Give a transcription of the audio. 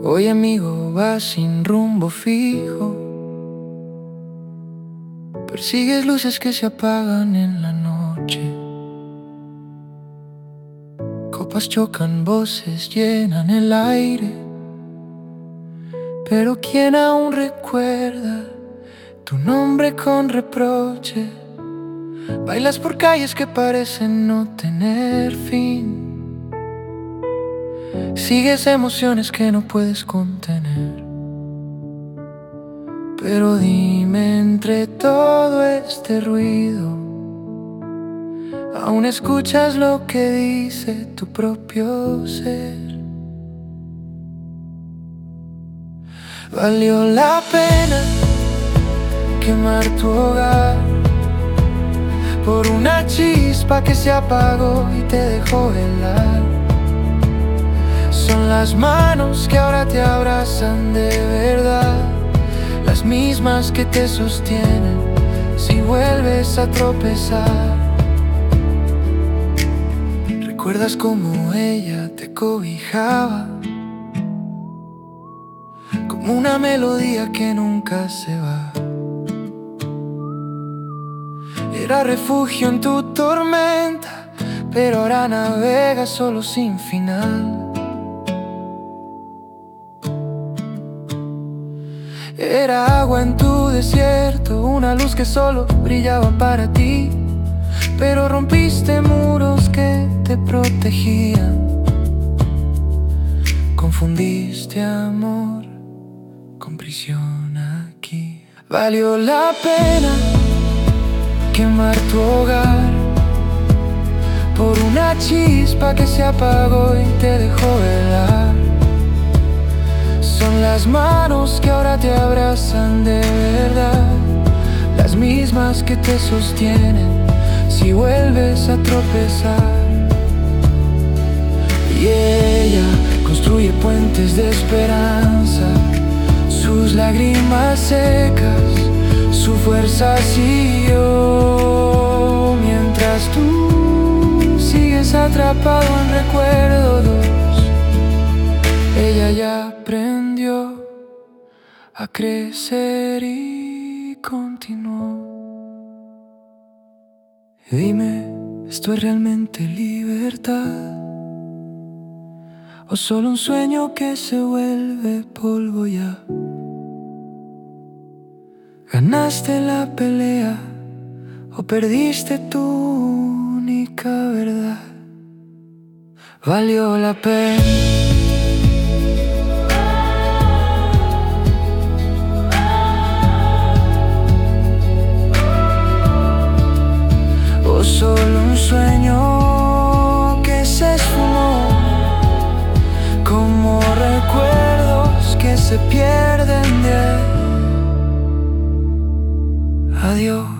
Hoy, amigo, vas sin rumbo fijo, persigues luces que se apagan en la noche. Copas chocan, voces llenan el aire, pero ¿quién aún recuerda tu nombre con reproche? Bailas por calles que parecen no tener fin. Sigues emociones que no puedes contener. Pero dime, entre todo este ruido, ¿aún escuchas lo que dice tu propio ser? ¿Valió la pena quemar tu hogar por una chispa que se apagó y te dejó helar? Son las manos que ahora te abrazan de verdad, las mismas que te sostienen si vuelves a tropezar. ¿Recuerdas cómo ella te cobijaba? Como una melodía que nunca se va. Era refugio en tu tormenta, pero ahora navega solo sin final. Era agua en tu desierto, una luz que solo brillaba para ti, pero rompiste muros que te protegían. Confundiste amor con prisión aquí. ¿Valió la pena quemar tu hogar por una chispa que se apagó y te dejó velar? Son las manos que ahora te abrazan de verdad, las mismas que te sostienen si vuelves a tropezar. Y ella construye puentes de esperanza, sus lágrimas secas, su fuerza siguió, mientras tú sigues atrapado en recuerdos. Ella ya aprendió a crecer y continuó. Dime, ¿esto es realmente libertad? ¿O solo un sueño que se vuelve polvo ya? ¿Ganaste la pelea o perdiste tu única verdad? ¿Valió la pena? Solo un sueño que se esfumó, como recuerdos que se pierden de ahí. Adiós.